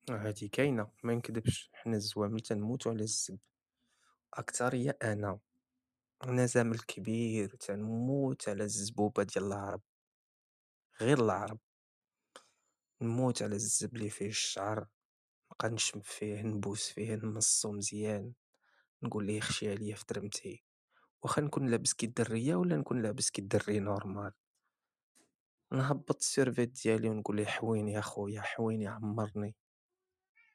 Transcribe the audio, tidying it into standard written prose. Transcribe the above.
هادي كاينة ما نكدبش، حنا الزوامل تنموتو على الزب، أكترية أنا زامل كبير تنموت على الزبوبة ديال العرب، غير العرب، نموت على الزب اللي فيه الشعر، نبقى نشم فيه نبوس فيه نمصو مزيان، نقول ليه خشي عليا في درمتي، واخا نكون لابس كي الدرية ولا نكون لابس كي الدري نورمال، نهبط السيرفيت ديالي ونقول ليه حويني اخويا حويني عمرني.